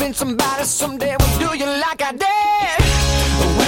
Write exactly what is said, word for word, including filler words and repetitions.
somebody someday will do you like I did.